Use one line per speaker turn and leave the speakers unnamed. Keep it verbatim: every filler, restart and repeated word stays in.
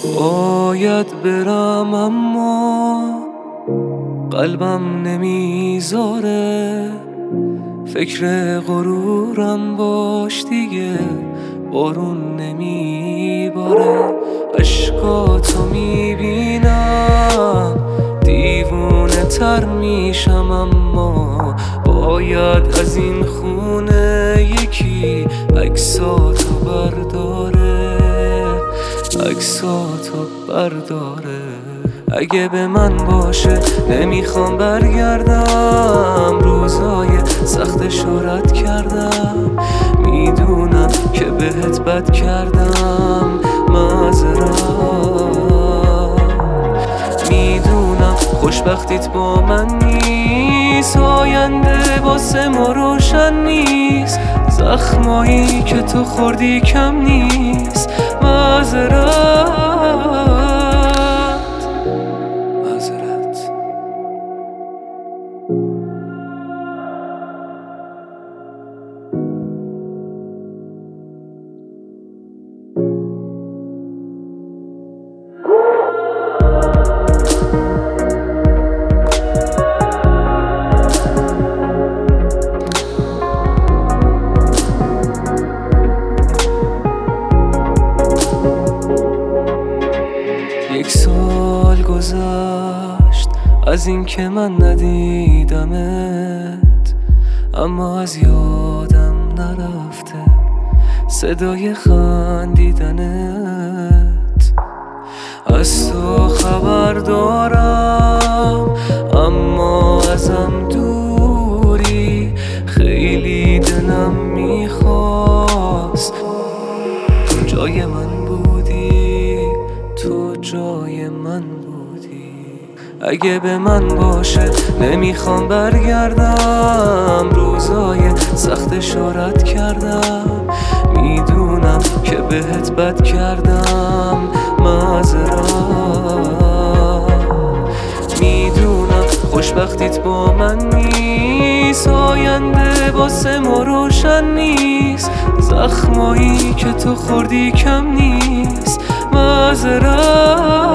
باید برم اما قلبم نمیذاره، فکر غرورم باش دیگه بارون نمیباره. عشقاتو میبینم دیوونه تر میشم، اما باید از این خونه یکی عکساتو برداره، عکساتو برداره. اگه به من باشه نمیخوام برگردم، روزای سختش رو رد کردم، میدونم که بهت بد کردم، معذرت. میدونم خوشبختیت با من نیست، آینده واسه ما روشن نیست، زخمایی که تو خوردی کم نیست، معذرت. یک سال گذشت از این که من ندیدمت، اما از یادم نرفته صدای خندیدنت. از تو خبر دارم اما ازم دوری، خیلی دلم میخواست تو جای من بودی، تو جای من بودی. اگه به من باشه نمیخوام برگردم، روزای سختش رو رد کردم، میدونم که بهت بد کردم، معذرت. میدونم خوشبختیت با من نیست، آینده واسه ما روشن نیست، زخمایی که تو خوردی کم نیست، معذرت.